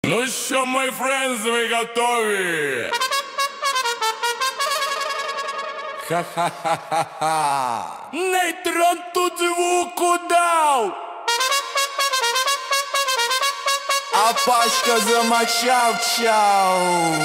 Ну що, мой френдз, ви готові? Ха-ха-ха-ха-ха! Нейтрон тут звуку дав! А Пашка замочав-чав!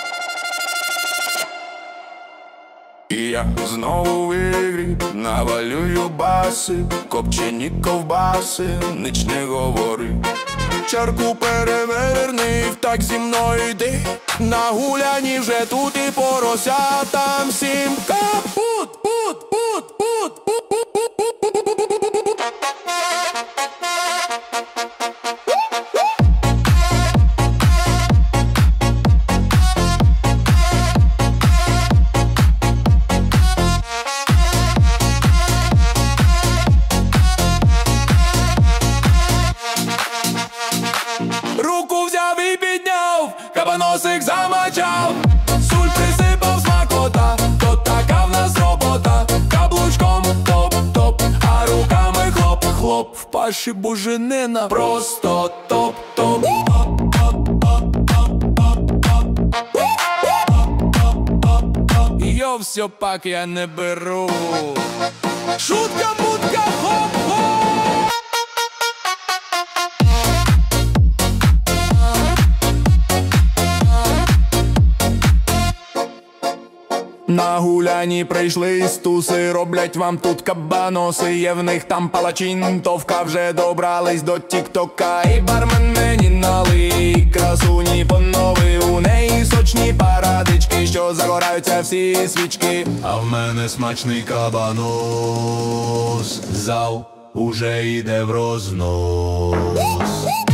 І я знову в ігрі, навалюю баси, копчені ковбаси, ніч не говори. Чарку переверни, так зі мною йди. На гуляні вже тут і поросятам всім капут, пут, пут, пут, пут, пут, пут, пут, пут, пут, пут, пут, пут. Руку взяв і підняв, кабаносик замочав, суль присипав смакота, то така в нас робота. Каблучком топ-топ, а руками хлоп-хлоп. В Паші буженина просто топ-топ. Йо, все пак я не беру. Шутка-мутка, хоп-хоп. На гуляні прийшли істуси, роблять вам тут кабаноси. Є в них там палачинтовка, вже добрались до тік-тока. І бармен мені налий, красуні понови. У неї сочні парадички, що загораються всі свічки. А в мене смачний кабанос, зал уже йде в рознос.